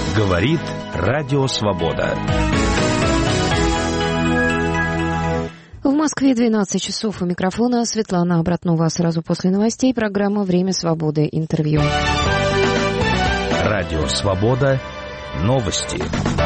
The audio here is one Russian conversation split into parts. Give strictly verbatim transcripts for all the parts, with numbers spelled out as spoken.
Говорит Радио Свобода. В Москве двенадцать часов. У микрофона Светлана Обратнова. Сразу после новостей программа «Время свободы». Интервью. Радио Свобода. Новости.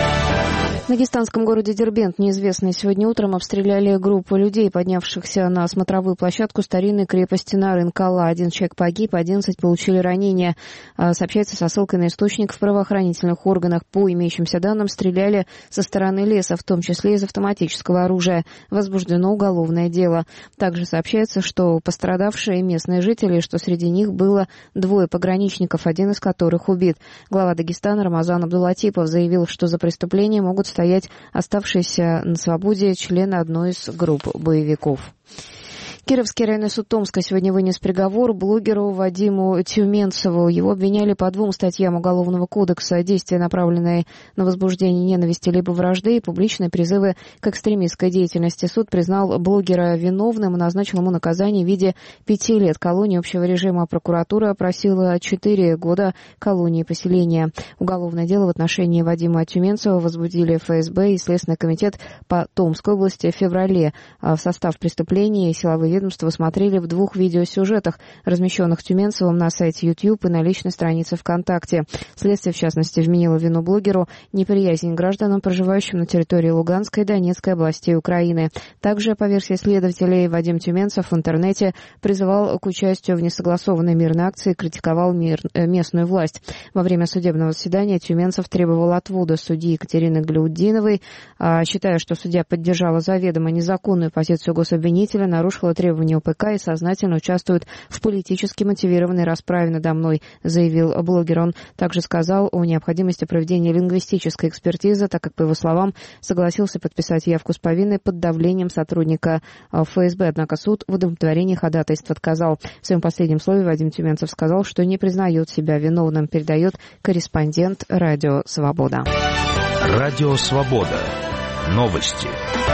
В дагестанском городе Дербент неизвестные сегодня утром обстреляли группу людей, поднявшихся на смотровую площадку старинной крепости Нарын-Кала. Один человек погиб, одиннадцать получили ранения. Сообщается со ссылкой на источник в правоохранительных органах. По имеющимся данным, стреляли со стороны леса, в том числе из автоматического оружия. Возбуждено уголовное дело. Также сообщается, что пострадавшие местные жители, что среди них было двое пограничников, один из которых убит. Глава Дагестана Рамазан Абдулатипов заявил, что за преступление могут стоять оставшиеся на свободе члены одной из групп боевиков. Кировский районный суд Томска сегодня вынес приговор блогеру Вадиму Тюменцеву. Его обвиняли по двум статьям Уголовного кодекса: действия, направленные на возбуждение ненависти либо вражды, и публичные призывы к экстремистской деятельности. Суд признал блогера виновным и назначил ему наказание в виде пяти лет колонии общего режима. Прокуратура просила четыре года колонии поселения. Уголовное дело в отношении Вадима Тюменцева возбудили эф эс бэ и Следственный комитет по Томской области в феврале. В состав преступления силовые ведомства смотрели в двух видеосюжетах, размещенных Тюменцевым на сайте YouTube и на личной странице ВКонтакте. Следствие, в частности, вменило вину блогеру неприязнь к гражданам, проживающим на территории Луганской и Донецкой областей Украины. Также, по версии следователей, Вадим Тюменцев в интернете призывал к участию в несогласованной мирной акции и критиковал мир, э, местную власть. Во время судебного заседания Тюменцев требовал отвода судьи Екатерины Гляудиновой, а, считая, что судья поддержала заведомо незаконную позицию гособвинителя, нарушила требования о пэ ка и сознательно участвует в политически мотивированной расправе надо мной, заявил блогер. Он также сказал о необходимости проведения лингвистической экспертизы, так как, по его словам, согласился подписать явку с повинной под давлением сотрудника эф эс бэ. Однако суд в удовлетворении ходатайства отказал. В своем последнем слове Вадим Тюменцев сказал, что не признает себя виновным, передает корреспондент Радио Свобода. Радио Свобода. Новости.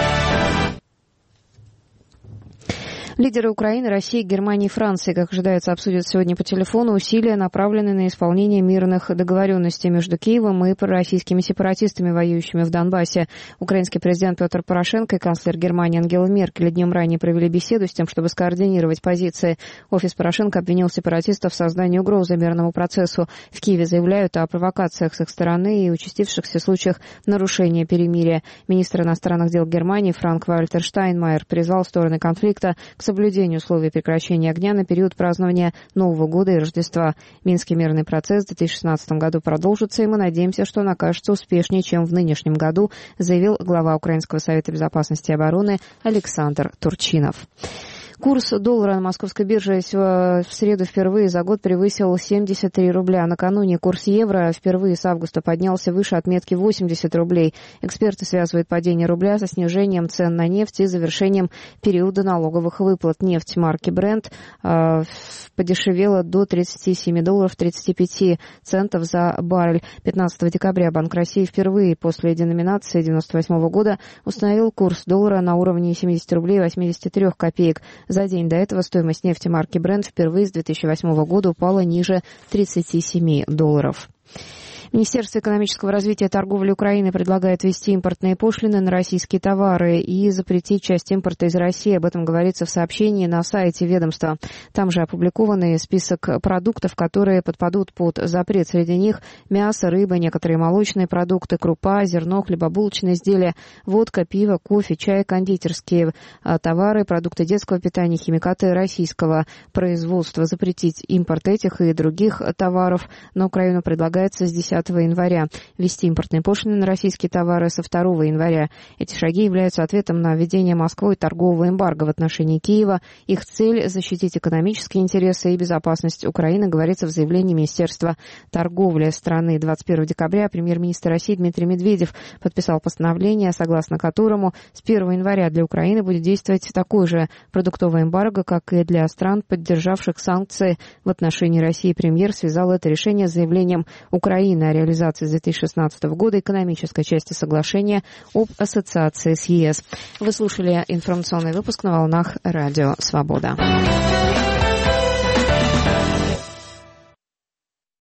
Лидеры Украины, России, Германии и Франции, как ожидается, обсудят сегодня по телефону усилия, направленные на исполнение мирных договоренностей между Киевом и пророссийскими сепаратистами, воюющими в Донбассе. Украинский президент Петр Порошенко и канцлер Германии Ангела Меркель днем ранее провели беседу с тем, чтобы скоординировать позиции. Офис Порошенко обвинил сепаратистов в создании угрозы мирному процессу. В Киеве заявляют о провокациях с их стороны и участившихся случаях нарушения перемирия. Министр иностранных дел Германии Франк-Вальтер Штайнмайер призвал стороны конфликта к соблюдению условий прекращения огня на период празднования Нового года и Рождества. Минский мирный процесс в две тысячи шестнадцатом году продолжится, и мы надеемся, что он окажется успешнее, чем в нынешнем году, заявил глава Украинского совета безопасности и обороны Александр Турчинов. Курс доллара на московской бирже в среду впервые за год превысил семьдесят три рубля. Накануне курс евро впервые с августа поднялся выше отметки восемьдесят рублей. Эксперты связывают падение рубля со снижением цен на нефть и завершением периода налоговых выплат. Нефть марки Brent э, подешевела до тридцати семи долларов тридцати пяти центов за баррель. пятнадцатого декабря Банк России впервые после деноминации девяносто восьмого года установил курс доллара на уровне семьдесят рублей восемьдесят три копеек. За день до этого стоимость нефти марки Brent впервые с две тысячи восьмого года упала ниже тридцати семи долларов. Министерство экономического развития и торговли Украины предлагает ввести импортные пошлины на российские товары и запретить часть импорта из России. Об этом говорится в сообщении на сайте ведомства. Там же опубликован список продуктов, которые подпадут под запрет. Среди них мясо, рыба, некоторые молочные продукты, крупа, зерно, хлебобулочные изделия, водка, пиво, кофе, чай, кондитерские товары, продукты детского питания, химикаты российского производства. Запретить импорт этих и других товаров на Украину предлагается с десятого января. Ввести импортные пошлины на российские товары со второго января. Эти шаги являются ответом на введение Москвой торгового эмбарго в отношении Киева. Их цель – защитить экономические интересы и безопасность Украины, говорится в заявлении Министерства торговли страны. двадцать первого декабря премьер-министр России Дмитрий Медведев подписал постановление, согласно которому с первого января для Украины будет действовать такое же продуктовое эмбарго, как и для стран, поддержавших санкции в отношении России. Премьер связал это решение с заявлением Украины о реализации с две тысячи шестнадцатого года экономической части соглашения об ассоциации с ЕС. Вы слушали информационный выпуск на волнах Радио Свобода.